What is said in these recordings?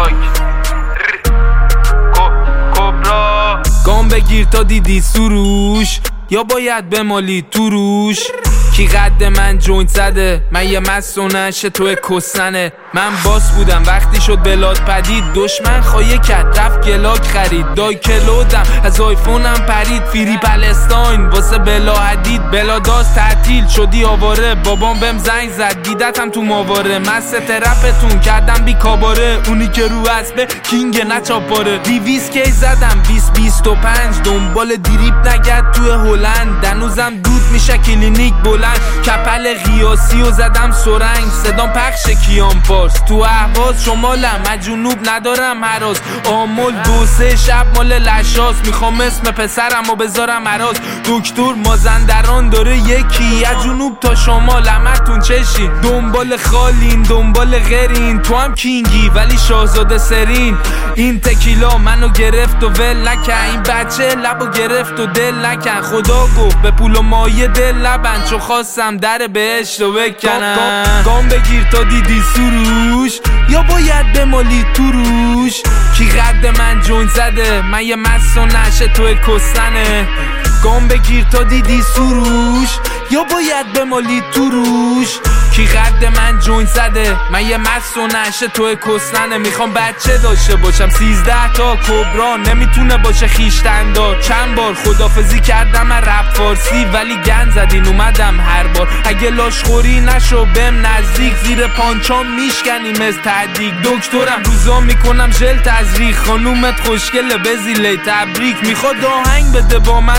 لاک کبرا. گام بگیر تا دیدی سروش یا باید بمالی تو روش. کی قد من جوینت زده، من یه مسونش توی کسنه. من باس بودم وقتی شد بلاد پدید، دشمن خواهی کرد رفت گلاک خرید. دای کلودم از آیفونم پرید، فیری پلستاین واسه بلا حدید. بلاداز تعطیل شدی آواره، بابام بهم زنگ زد دیدتم تو ماواره. من سترپتون کردم بی کاباره، اونی که رو اسبه کینگ نچاپاره. 200 کی زدم 20-25 دنبال دریپ نگرد توی هلند. دنوزم دود میشه کلینیک بلند. کپل قیاسی و زدم سرنگ، صدام پخش کیان پارس. تو اهواز شمالم جنوب ندارم هراس. آمول 2-3 شب مال لشاس، میخوام اسم پسرم و بذارم عراس. دکتر مازندران داره یکی، از جنوب تا شمال همتون چشین. دنبال خالین دنبال غیرین، تو هم کینگی ولی شاهزاده سرین. این تکیلا منو گرفت و ول نکن، این بچه لبو گرفت و دل نکن. خدا گفت به پول و مایه دل نبند، چو خواستم در بهشت رو بکنم. گام بگیر تا دیدی سروش یا باید بمالی تو روش. کی قد من جوینت زده، من یه مسونش توی کسنه. گام بگیر تا دیدی سروش یا باید بمالی تو روش. کی قد من جوینت زده، من یه مسونش توی کسنه. میخوام بچه داشته باشم 13 تا کبرا، نمیتونه باشه خیشتندار. چند بار خدافزی کردم من رپ فارسی، ولی گند زدین اومدم هر بار. اگه لاشخوری نشو بهم نزدیک، زیر پانچام میشکنیم از تدیگ. دکترم روزا میکنم ژل تزریق، خانومت خوشگله بزیله تبریک. میخواد آهنگ بده با من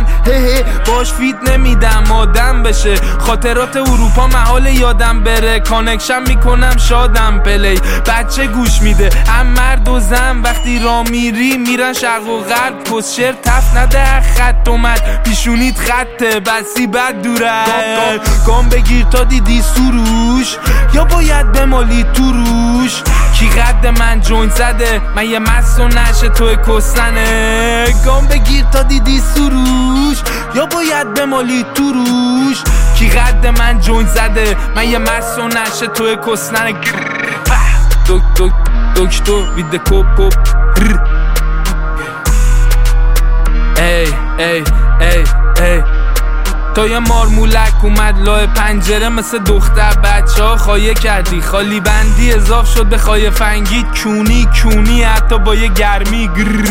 باش فیت نمیدم آدم بشه. خاطرات اروپا محال یادم بره، کانکشن میکنم شادم پلی. بچه گوش میده هم مرد و زن، وقتی را میری میرن شرق و غرب. کسشر تف نده خط اومد پیشونیت خطه، بسی بد دوره. گام بگیر تا دیدی سروش یا باید بمالی تو روش. کی قد من جوینت زده، من یه مسونش توی کسنه. گام بگیر تا دیدی سروش یا باید بمالی تو روش. کی قد من جوینت زده، من یه مسونش توی کسنه. دکتر وید کپ ای ای ای ای. تا یه مارمولک اومد لای پنجره، مثل دختر بچه ها خایه کردی. خالی بندی اضاف شد به خایه فنگی. کونی حتی با یه گرمی.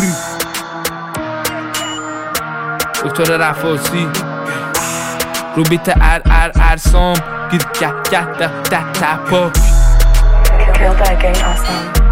دکتر رفاسی رو بیت ارسام گید گه ده تپا. Kill that gang awesome.